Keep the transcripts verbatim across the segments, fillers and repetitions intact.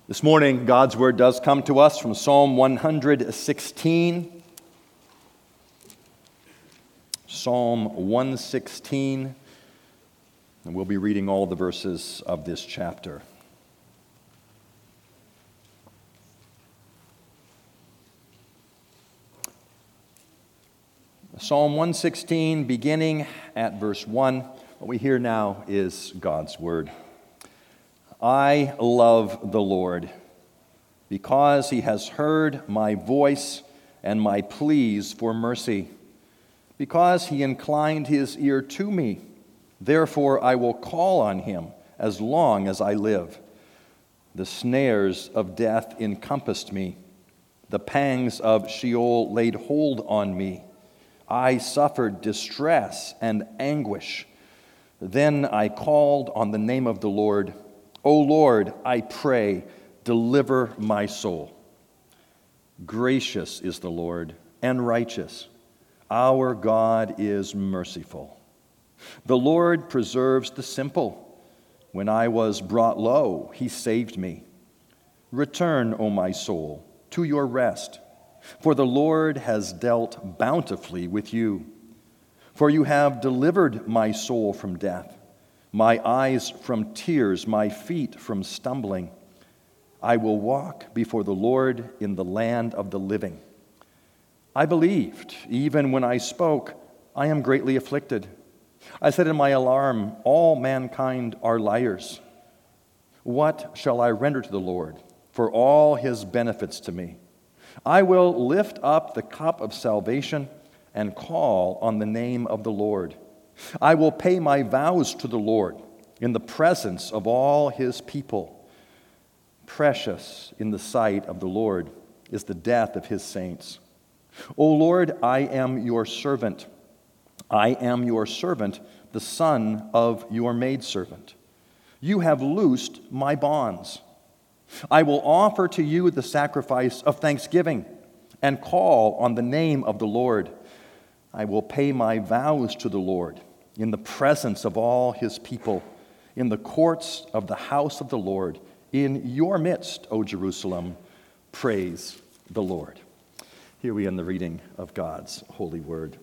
This morning, God's Word does come to us from Psalm one sixteen. Psalm one sixteen, and we'll be reading all the verses of this chapter. Psalm one sixteen, beginning at verse one. What we hear now is God's Word. I love the Lord because he has heard my voice and my pleas for mercy. Because he inclined his ear to me, therefore I will call on him as long as I live. The snares of death encompassed me. The pangs of Sheol laid hold on me. I suffered distress and anguish. Then I called on the name of the Lord. O Lord, I pray, deliver my soul. Gracious is the Lord and righteous. Our God is merciful. The Lord preserves the simple. When I was brought low, he saved me. Return, O my soul, to your rest, for the Lord has dealt bountifully with you. For you have delivered my soul from death, my eyes from tears, my feet from stumbling. I will walk before the Lord in the land of the living. I believed, even when I spoke, I am greatly afflicted. I said in my alarm, all mankind are liars. What shall I render to the Lord for all his benefits to me? I will lift up the cup of salvation and call on the name of the Lord. I will pay my vows to the Lord in the presence of all his people. Precious in the sight of the Lord is the death of his saints. O Lord, I am your servant. I am your servant, the son of your maidservant. You have loosed my bonds. I will offer to you the sacrifice of thanksgiving and call on the name of the Lord. I will pay my vows to the Lord in the presence of all his people, in the courts of the house of the Lord, in your midst, O Jerusalem. Praise the Lord. Here we end the reading of God's holy word.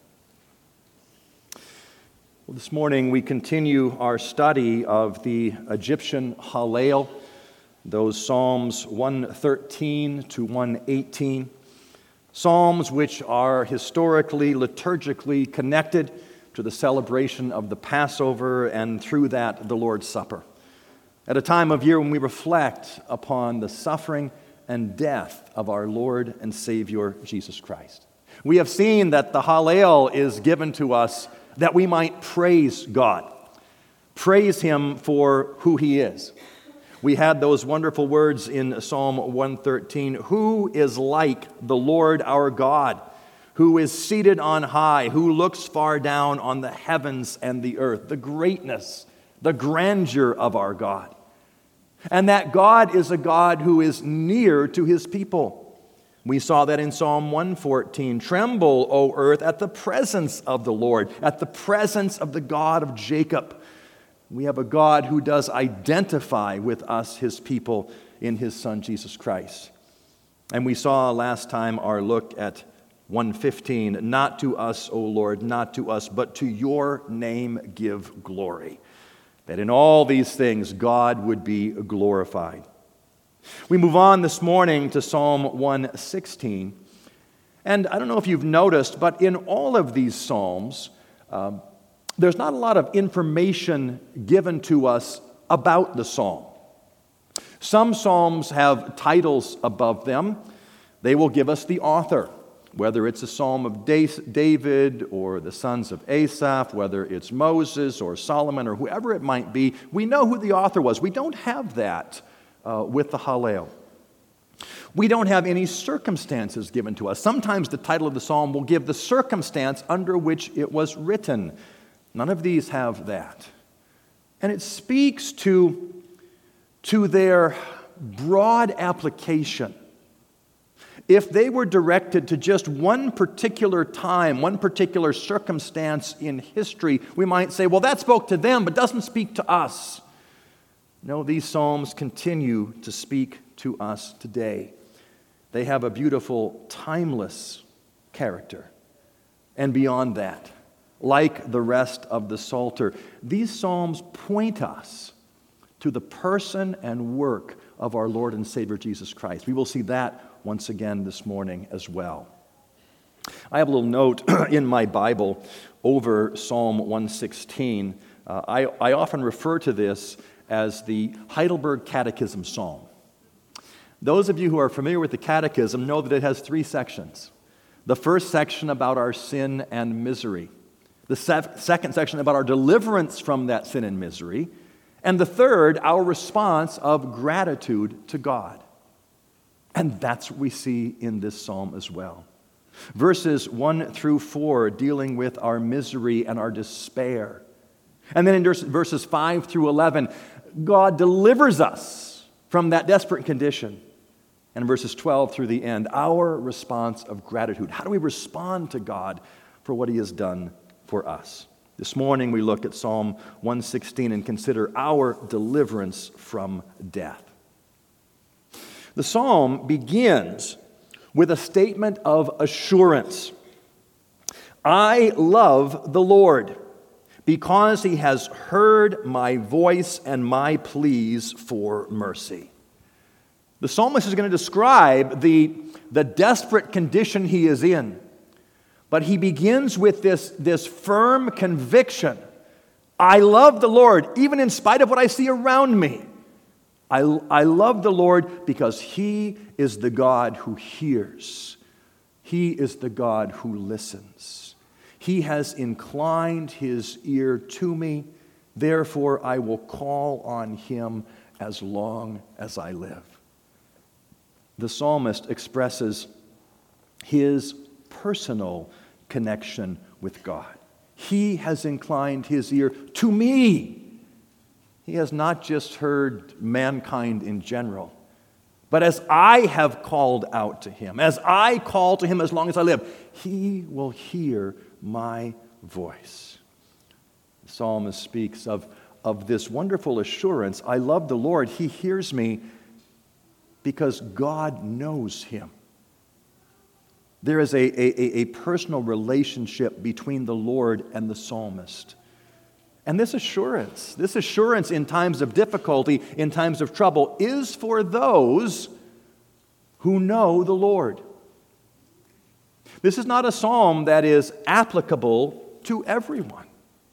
Well, this morning we continue our study of the Egyptian Hallel, those Psalms one thirteen to one eighteen, Psalms which are historically, liturgically connected to the celebration of the Passover and through that the Lord's Supper. At a time of year when we reflect upon the suffering and death of our Lord and Savior Jesus Christ. We have seen that the Hallel is given to us that we might praise God, praise him for who he is. We had those wonderful words in Psalm one thirteen, who is like the Lord our God, who is seated on high, who looks far down on the heavens and the earth, the greatness, the grandeur of our God. And that God is a God who is near to his people. We saw that in Psalm one fourteen, tremble, O earth, at the presence of the Lord, at the presence of the God of Jacob. We have a God who does identify with us, his people, in his Son, Jesus Christ. And we saw last time our look at one fifteen, not to us, O Lord, not to us, but to your name give glory. That in all these things God would be glorified. We move on this morning to Psalm one sixteen. And I don't know if you've noticed, but in all of these Psalms, um, there's not a lot of information given to us about the Psalm. Some Psalms have titles above them. They will give us the author, whether it's a Psalm of David or the sons of Asaph, whether it's Moses or Solomon or whoever it might be. We know who the author was. We don't have that uh, with the Hallel. We don't have any circumstances given to us. Sometimes the title of the psalm will give the circumstance under which it was written. None of these have that. And it speaks to, to their broad application. If they were directed to just one particular time, one particular circumstance in history, we might say, well, that spoke to them, but doesn't speak to us. No, these psalms continue to speak to us today. They have a beautiful, timeless character. And beyond that, like the rest of the Psalter, these psalms point us to the person and work of our Lord and Savior Jesus Christ. We will see that once again this morning as well. I have a little note in my Bible over Psalm one sixteen. Uh, I, I often refer to this as the Heidelberg Catechism Psalm. Those of you who are familiar with the Catechism know that it has three sections. The first section about our sin and misery. The sef- second section about our deliverance from that sin and misery. And the third, our response of gratitude to God. And that's what we see in this psalm as well. Verses one through four dealing with our misery and our despair. And then in verses five through eleven, God delivers us from that desperate condition. And verses twelve through the end, our response of gratitude. How do we respond to God for what He has done for us? This morning we look at Psalm one sixteen and consider our deliverance from death. The psalm begins with a statement of assurance. I love the Lord because He has heard my voice and my pleas for mercy. The psalmist is going to describe the, the desperate condition he is in. But he begins with this, this firm conviction. I love the Lord, even in spite of what I see around me. I, I love the Lord because He is the God who hears. He is the God who listens. He has inclined His ear to me. Therefore, I will call on Him as long as I live. The psalmist expresses his personal connection with God. He has inclined His ear to me. He has not just heard mankind in general, but as I have called out to Him, as I call to Him as long as I live, He will hear my voice. The psalmist speaks of, of this wonderful assurance. I love the Lord. He hears me because God knows him. There is a, a, a personal relationship between the Lord and the psalmist. And this assurance, this assurance in times of difficulty, in times of trouble, is for those who know the Lord. This is not a psalm that is applicable to everyone.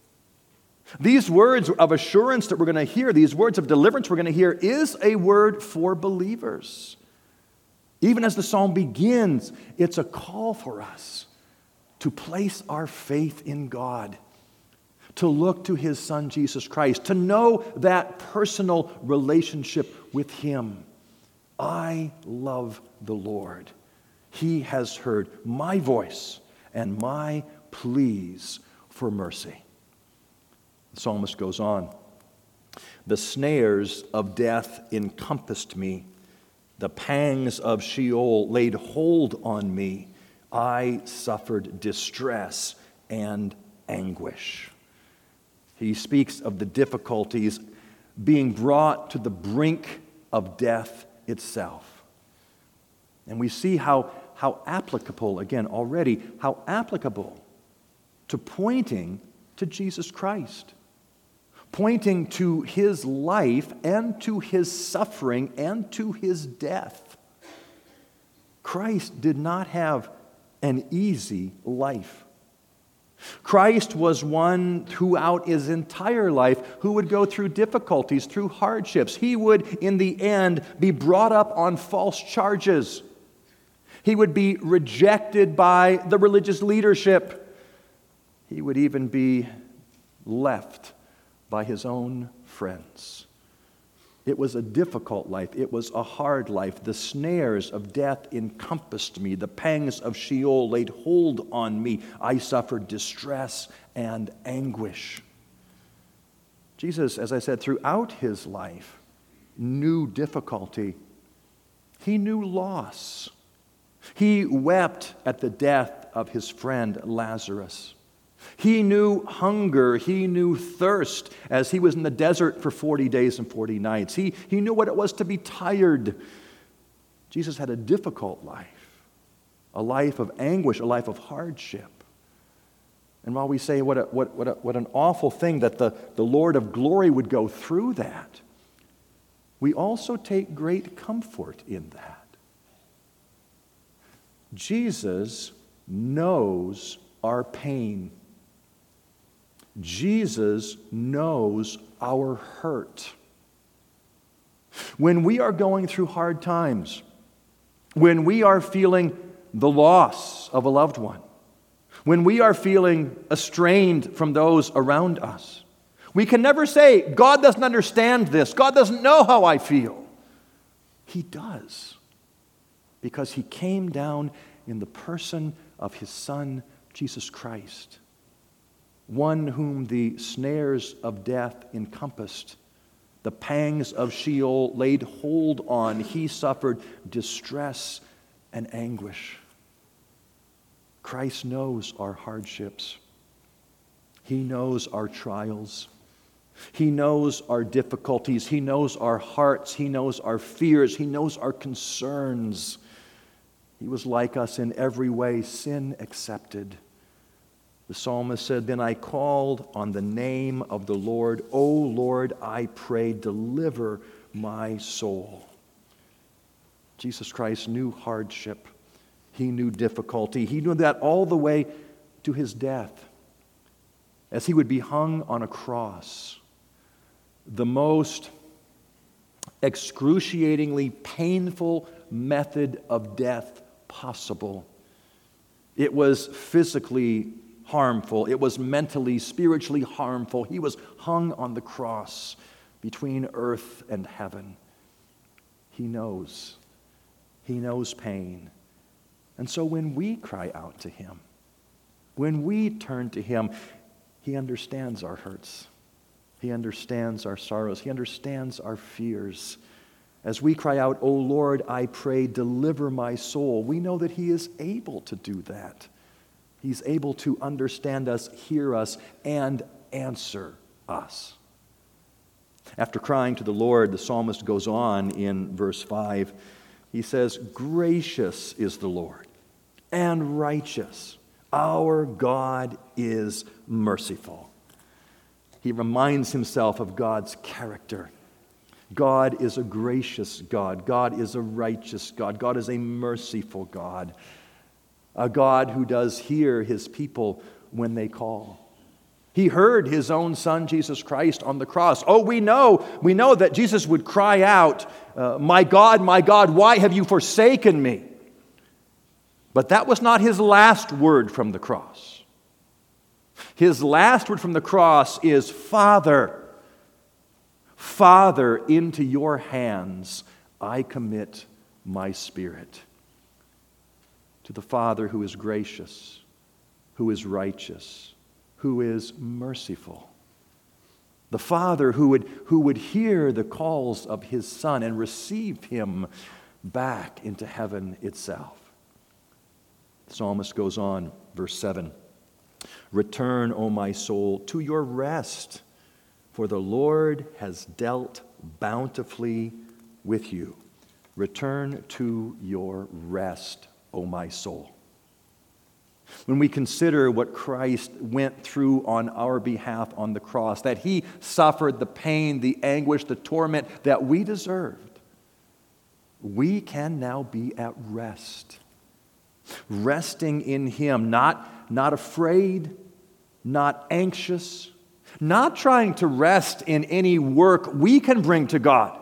These words of assurance that we're going to hear, these words of deliverance we're going to hear, is a word for believers. Even as the psalm begins, it's a call for us to place our faith in God, to look to His Son, Jesus Christ, to know that personal relationship with Him. I love the Lord. He has heard my voice and my pleas for mercy. The psalmist goes on. The snares of death encompassed me. The pangs of Sheol laid hold on me. I suffered distress and anguish. He speaks of the difficulties being brought to the brink of death itself. And we see how, how applicable, again, already, how applicable to pointing to Jesus Christ. Pointing to His life and to His suffering and to His death. Christ did not have an easy life. Christ was one throughout His entire life who would go through difficulties, through hardships. He would, in the end, be brought up on false charges. He would be rejected by the religious leadership. He would even be left by His own friends. It was a difficult life. It was a hard life. The snares of death encompassed me. The pangs of Sheol laid hold on me. I suffered distress and anguish. Jesus, as I said, throughout His life, knew difficulty. He knew loss. He wept at the death of His friend Lazarus. He knew hunger. He knew thirst as he was in the desert for forty days and forty nights. He, he knew what it was to be tired. Jesus had a difficult life, a life of anguish, a life of hardship. And while we say what, a, what, what, a, what an awful thing that the, the Lord of glory would go through that, we also take great comfort in that. Jesus knows our pain. Jesus knows our hurt. When we are going through hard times, when we are feeling the loss of a loved one, when we are feeling estranged from those around us, we can never say, God doesn't understand this. God doesn't know how I feel. He does, because he came down in the person of his Son, Jesus Christ, one whom the snares of death encompassed, the pangs of Sheol laid hold on. He suffered distress and anguish. Christ knows our hardships. He knows our trials. He knows our difficulties. He knows our hearts. He knows our fears. He knows our concerns. He was like us in every way, sin accepted. The psalmist said, "Then I called on the name of the Lord. O Lord, I pray, deliver my soul." Jesus Christ knew hardship. He knew difficulty. He knew that all the way to his death, as he would be hung on a cross, the most excruciatingly painful method of death possible. It was physically harmful. It was mentally, spiritually harmful. He was hung on the cross between earth and heaven. He knows. He knows pain. And so when we cry out to him, when we turn to him, he understands our hurts. He understands our sorrows. He understands our fears. As we cry out, "O Lord, I pray, deliver my soul," we know that he is able to do that. He's able to understand us, hear us, and answer us. After crying to the Lord, the psalmist goes on in verse five. He says, "Gracious is the Lord, and righteous. Our God is merciful." He reminds himself of God's character. God is a gracious God. God is a righteous God. God is a merciful God. A God who does hear his people when they call. He heard his own Son, Jesus Christ, on the cross. Oh, we know, we know that Jesus would cry out, uh, "My God, my God, why have you forsaken me?" But that was not his last word from the cross. His last word from the cross is, "Father, Father, into your hands I commit my spirit." To the Father who is gracious, who is righteous, who is merciful. The Father who would, who would hear the calls of his Son and receive him back into heaven itself. The psalmist goes on, verse seven. "Return, O my soul, to your rest, for the Lord has dealt bountifully with you." Return to your rest, O my soul. When we consider what Christ went through on our behalf on the cross, that he suffered the pain, the anguish, the torment that we deserved, we can now be at rest. Resting in him, not, not afraid, not anxious, not trying to rest in any work we can bring to God,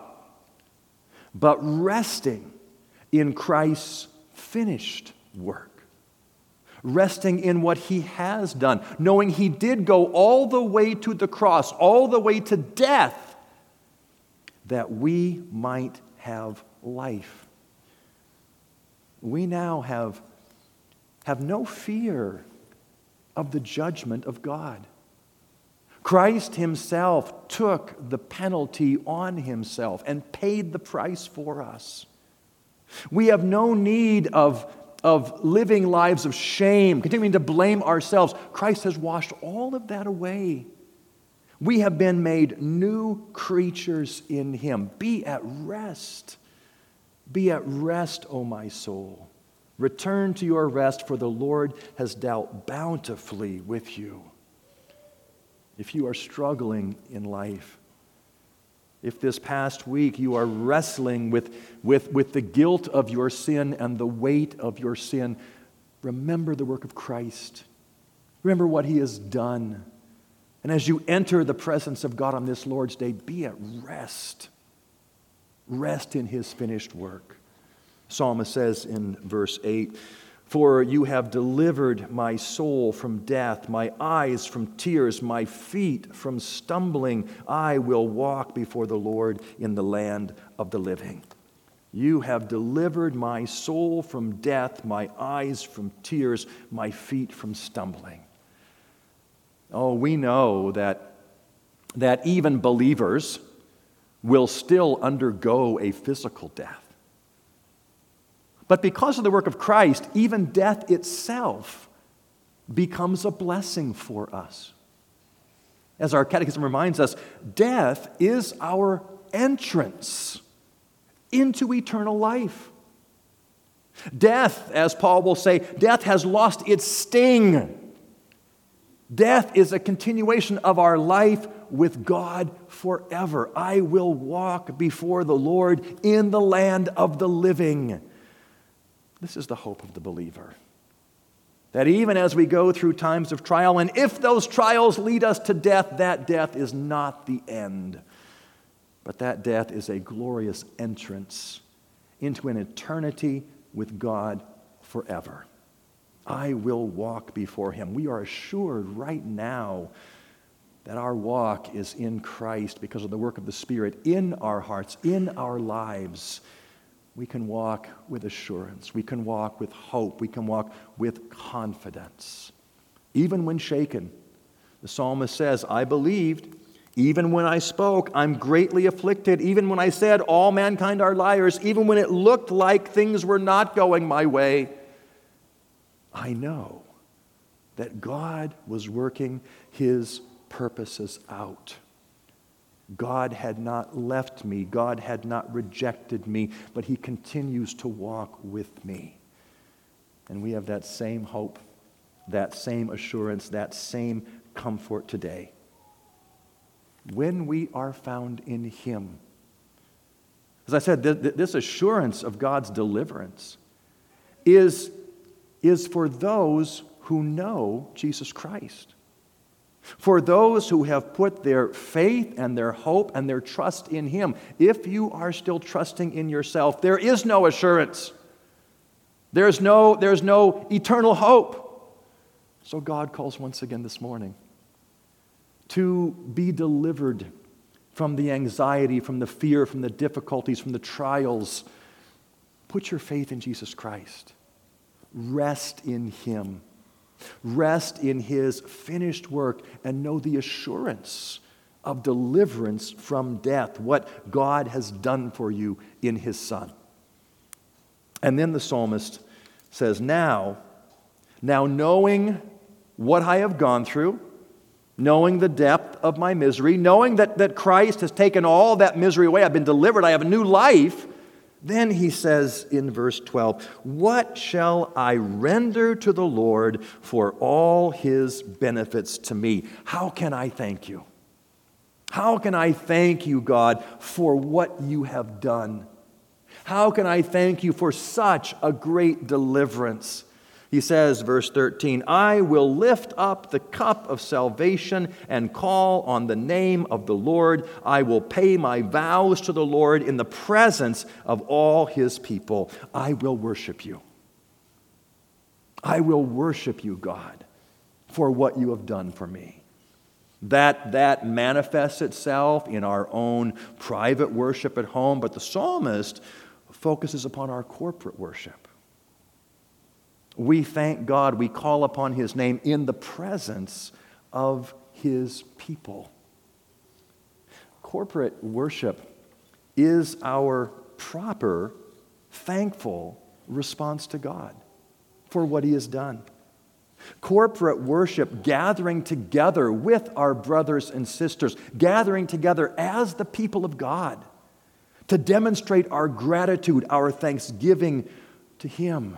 but resting in Christ's finished work. Resting in what he has done, knowing he did go all the way to the cross, all the way to death, that we might have life. We now have, have no fear of the judgment of God. Christ himself took the penalty on himself and paid the price for us. We have no need of of living lives of shame, continuing to blame ourselves. Christ has washed all of that away. We have been made new creatures in Him. Be at rest. Be at rest, O my soul. Return to your rest, for the Lord has dealt bountifully with you. If you are struggling in life, if this past week you are wrestling with, with, with the guilt of your sin and the weight of your sin, remember the work of Christ. Remember what He has done. And as you enter the presence of God on this Lord's Day, be at rest. Rest in His finished work. Psalmist says in verse eight, "For you have delivered my soul from death, my eyes from tears, my feet from stumbling. I will walk before the Lord in the land of the living." You have delivered my soul from death, my eyes from tears, my feet from stumbling. Oh, we know that, that even believers will still undergo a physical death. But because of the work of Christ, even death itself becomes a blessing for us. As our catechism reminds us, death is our entrance into eternal life. Death, as Paul will say, death has lost its sting. Death is a continuation of our life with God forever. I will walk before the Lord in the land of the living. This is the hope of the believer. That even as we go through times of trial, and if those trials lead us to death, that death is not the end. But that death is a glorious entrance into an eternity with God forever. I will walk before Him. We are assured right now that our walk is in Christ because of the work of the Spirit in our hearts, in our lives. We can walk with assurance. We can walk with hope. We can walk with confidence. Even when shaken, the psalmist says, "I believed. Even when I spoke, I'm greatly afflicted. Even when I said, all mankind are liars. Even when it looked like things were not going my way, I know that God was working His purposes out. God had not left me. God had not rejected me, but He continues to walk with me." And we have that same hope, that same assurance, that same comfort today. When we are found in Him. As I said, th- th- this assurance of God's deliverance is, is for those who know Jesus Christ. For those who have put their faith and their hope and their trust in Him. If you are still trusting in yourself, there is no assurance. There's no, there's no eternal hope. So God calls once again this morning to be delivered from the anxiety, from the fear, from the difficulties, from the trials. Put your faith in Jesus Christ. Rest in Him. Rest in His finished work and know the assurance of deliverance from death, what God has done for you in His Son. And then the psalmist says, now, now knowing what I have gone through, knowing the depth of my misery, knowing that, that Christ has taken all that misery away, I've been delivered, I have a new life. Then he says in verse twelve, what shall I render to the Lord for all His benefits to me? How can I thank you? How can I thank you, God, for what you have done? How can I thank you for such a great deliverance? He says, verse thirteen, I will lift up the cup of salvation and call on the name of the Lord. I will pay my vows to the Lord in the presence of all His people. I will worship you. I will worship you, God, for what you have done for me. That, that manifests itself in our own private worship at home, but the psalmist focuses upon our corporate worship. We thank God, we call upon His name in the presence of His people. Corporate worship is our proper, thankful response to God. for what he has done. Corporate worship, gathering together with our brothers and sisters, gathering together as the people of God to demonstrate our gratitude, our thanksgiving to him.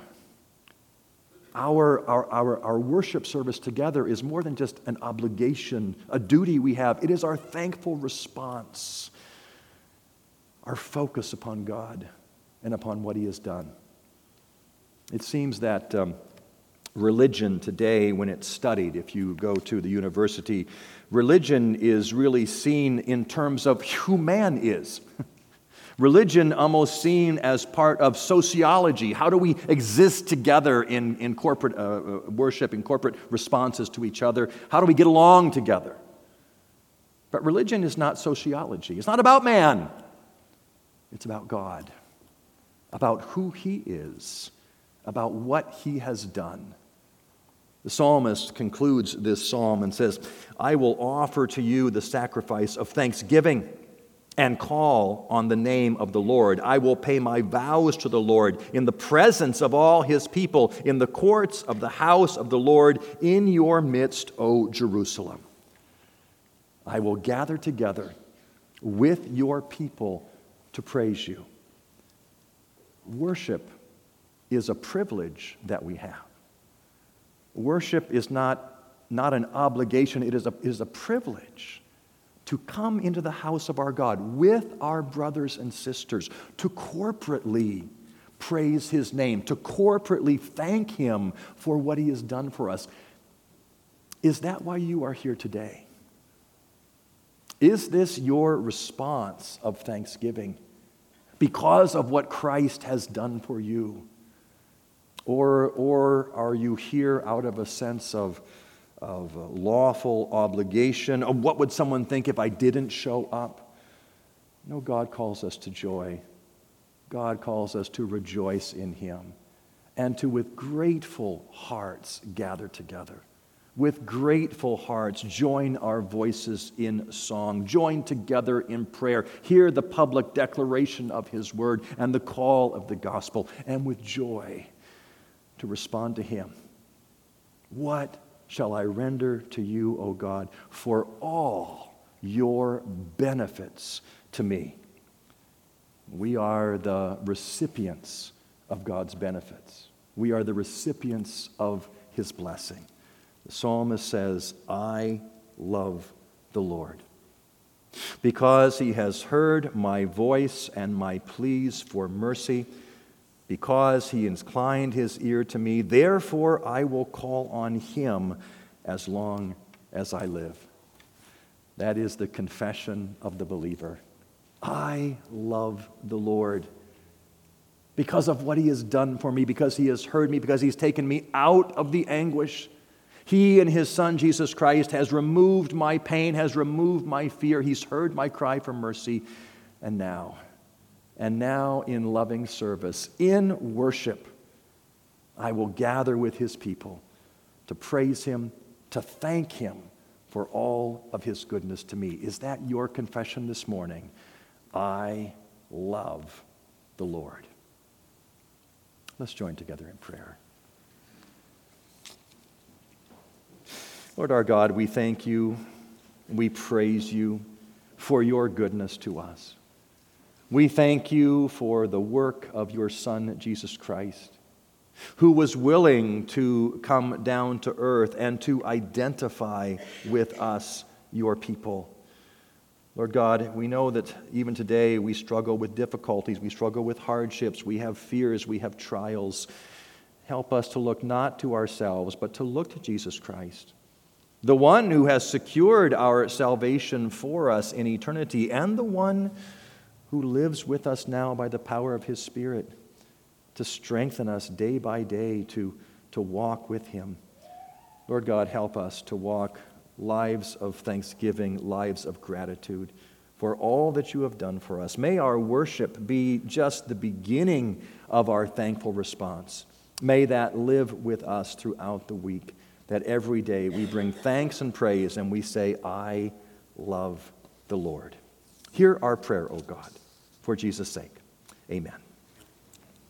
Our, our, our, our worship service together is more than just an obligation, a duty we have. It is our thankful response, our focus upon God and upon what he has done. It seems that um, religion today, when it's studied, if you go to the university, religion is really seen in terms of who man is. Religion almost seen as part of sociology. How do we exist together in, in corporate uh, worship, in corporate responses to each other? How do we get along together? But religion is not sociology. It's not about man. It's about God, about who he is, about what he has done. The psalmist concludes this psalm and says, I will offer to you the sacrifice of thanksgiving and call on the name of the Lord. I will pay my vows to the Lord in the presence of all his people, in the courts of the house of the Lord, in your midst, O Jerusalem. I will gather together with your people to praise you. Worship is a privilege that we have. Worship is not, not an obligation, it is a, it is a privilege to come into the house of our God with our brothers and sisters, to corporately praise his name, to corporately thank him for what he has done for us. Is that why you are here today? Is this your response of thanksgiving because of what Christ has done for you? Or, or are you here out of a sense of of lawful obligation, of what would someone think if I didn't show up? No, God calls us to joy. God calls us to rejoice in him and to, with grateful hearts, gather together. With grateful hearts, join our voices in song, join together in prayer, hear the public declaration of his word and the call of the gospel, and with joy to respond to him. What shall I render to you, O God, for all your benefits to me? We are the recipients of God's benefits. We are the recipients of his blessing. The psalmist says, I love the Lord, because he has heard my voice and my pleas for mercy. Because he inclined his ear to me, therefore I will call on him as long as I live. That is the confession of the believer. I love the Lord because of what he has done for me, because he has heard me, because he's taken me out of the anguish. He and his Son, Jesus Christ, has removed my pain, has removed my fear. He's heard my cry for mercy. And now... And now in loving service, in worship, I will gather with his people to praise him, to thank him for all of his goodness to me. Is that your confession this morning? I love the Lord. Let's join together in prayer. Lord our God, we thank you, we praise you for your goodness to us. We thank you for the work of your Son, Jesus Christ, who was willing to come down to earth and to identify with us, your people. Lord God, we know that even today we struggle with difficulties, we struggle with hardships, we have fears, we have trials. Help us to look not to ourselves, but to look to Jesus Christ, the one who has secured our salvation for us in eternity, and the one who lives with us now by the power of his Spirit to strengthen us day by day to, to walk with him. Lord God, help us to walk lives of thanksgiving, lives of gratitude for all that you have done for us. May our worship be just the beginning of our thankful response. May that live with us throughout the week, that every day we bring thanks and praise and we say, I love the Lord. Hear our prayer, O God, for Jesus' sake. Amen.